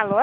Alô?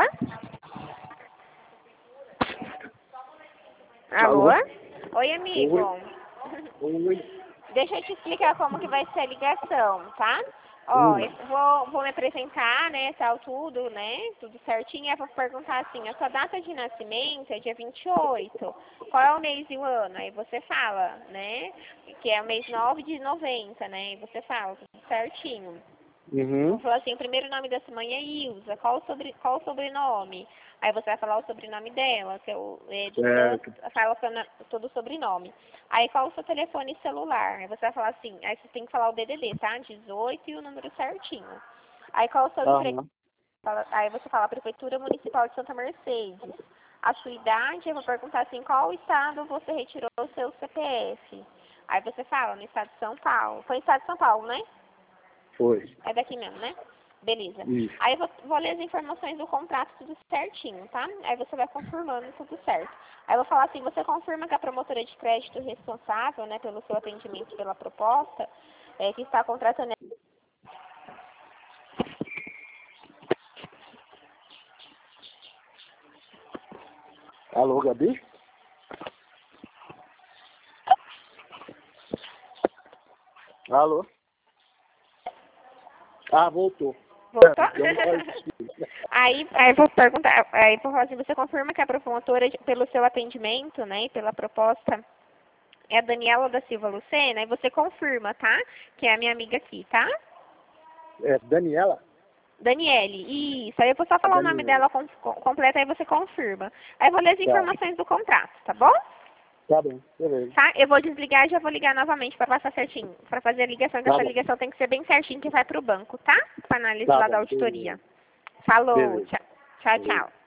Alô? Alô? Oi, amigo. Oi. Deixa eu te explicar como que vai ser a ligação, tá? Ó, Hum. eu vou me apresentar, né, tal, tudo, né, tudo certinho. Eu vou perguntar assim, a sua data de nascimento é dia 28. Qual é o mês e o ano? Aí você fala, né, que é o mês 9 de 90, né, e você fala tudo certinho. Uhum. Vou falar assim, o primeiro nome da sua mãe é Ilza, qual o sobrenome? Aí você vai falar o sobrenome dela, que de tanto, Certo. fala todo o sobrenome. Aí qual o seu telefone celular? Aí você vai falar assim, aí você tem que falar o DDD, tá? 18 e o número certinho. Aí qual o seu emprego? Aham. Aí você fala Prefeitura Municipal de Santa Mercedes. A sua idade, eu vou perguntar assim, qual estado você retirou o seu CPF? Aí você fala, no estado de São Paulo. Foi no estado de São Paulo, né? Foi. É daqui mesmo, né? Beleza. Isso. Aí eu vou ler as informações do contrato tudo certinho, tá? Aí você vai confirmando tudo certo. Aí eu vou falar assim, você confirma que a promotora de crédito responsável, né, pelo seu atendimento pela proposta, que está contratando... Alô, Gabi? Alô? Ah, voltou. Voltou? Deu uma hora de... Aí eu vou perguntar, aí eu vou falar assim, você confirma que a promotora, pelo seu atendimento, né, e pela proposta, é a Daniela da Silva Lucena, e você confirma, tá? Que é a minha amiga aqui, tá? É, Daniela? Daniele, isso. Aí eu vou só A falar o nome Daniela. dela completa, aí você confirma. Aí eu vou ler as Tá. informações do contrato, tá bom? Tá bem. Beleza. Tá? Eu vou desligar e já vou ligar novamente para passar certinho. Para fazer a ligação, que Tá essa bom. ligação tem que ser bem certinho que vai pro banco, tá? Para análise Tá lá da bom. auditoria. Beleza. Falou, Beleza. tchau, tchau, Beleza. tchau.